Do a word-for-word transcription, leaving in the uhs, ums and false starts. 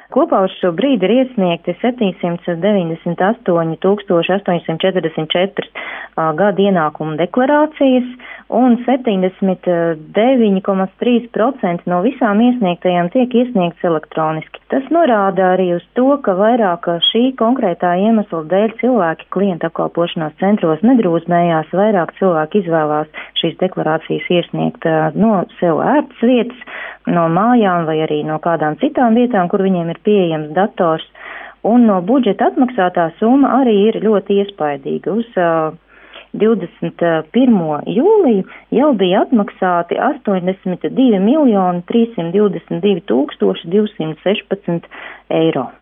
Kopā uz šo brīdi ir iesniegti septiņsimt deviņdesmit astoņi tūkstoši astoņsimt četrdesmit četri uh, gada ienākumu deklarācijas un septiņdesmit deviņi komats trīs procenti no visām iesniegtajām tiek iesniegts elektroniski. Tas norāda arī uz to, ka vairāk šī konkrētā iemesla dēļ cilvēki klienta apkalpošanās centros nedrūzmējās, vairāk cilvēki izvēlās šīs deklarācijas iesniegt uh, no sev ērtas vietas, no mājām vai arī no kādām citām vietām, kur viņiem ir pieejams dators. Un no budžeta atmaksātā summa arī ir ļoti iespaidīga. Uz uh, divdesmit pirmo jūliju jau bija atmaksāti astoņdesmit divi miljoni trīssimt divdesmit divi tūkstoši divsimt sešpadsmit eiro.